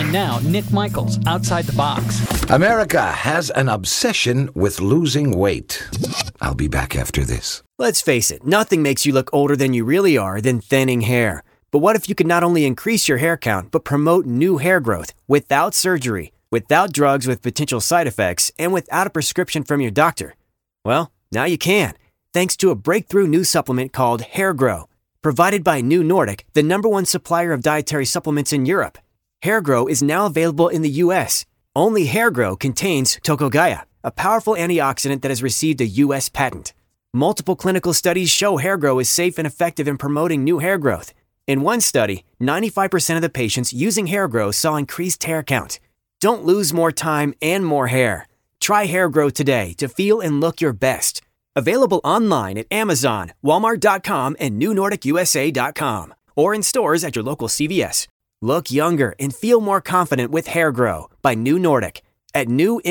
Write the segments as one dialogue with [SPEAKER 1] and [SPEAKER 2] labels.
[SPEAKER 1] And now, Nick Michaels, Outside the Box.
[SPEAKER 2] America has an obsession with losing weight. I'll be back after this.
[SPEAKER 3] Let's face it, nothing makes you look older than you really are than thinning hair. But what if you could not only increase your hair count, but promote new hair growth without surgery, without drugs with potential side effects, and without a prescription from your doctor? Well, now you can, thanks to a breakthrough new supplement called Hair Grow, provided by New Nordic, the #1 supplier of dietary supplements in Europe. Hair Grow is now available in the U.S. Only Hair Grow contains Tocogaya, a powerful antioxidant that has received a U.S. patent. Multiple clinical studies show Hair Grow is safe and effective in promoting new hair growth. In one study, 95% of the patients using Hair Grow saw increased hair count. Don't lose more time and more hair. Try Hair Grow today to feel and look your best. Available online at Amazon, Walmart.com, and NewNordicUSA.com, or in stores at your local CVS. Look younger and feel more confident with Hair Grow by New Nordic at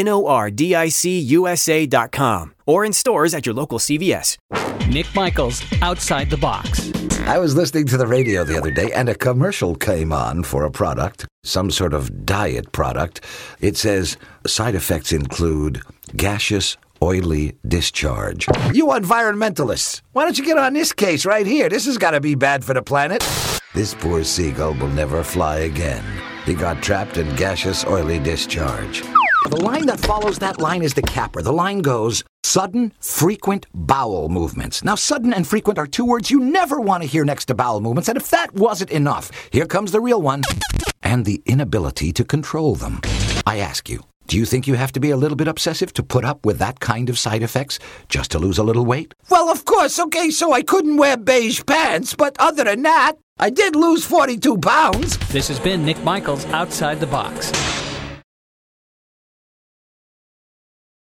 [SPEAKER 3] NewNordicUSA.com, or in stores at your local CVS.
[SPEAKER 1] Nick Michaels, Outside the Box.
[SPEAKER 2] I was listening to the radio the other day, and a commercial came on for a product, some sort of diet product. It says, side effects include gaseous, oily discharge. You environmentalists, why don't you get on this case right here? This has got to be bad for the planet. This poor seagull will never fly again. He got trapped in gaseous, oily discharge. The line that follows that line is the capper. The line goes, sudden, frequent bowel movements. Now, sudden and frequent are two words you never want to hear next to bowel movements, and if that wasn't enough, here comes the real one, and the inability to control them. I ask you, do you think you have to be a little bit obsessive to put up with that kind of side effects just to lose a little weight? Well, of course, okay, so I couldn't wear beige pants, but other than that, I did lose 42 pounds.
[SPEAKER 1] This has been Nick Michaels, Outside the Box.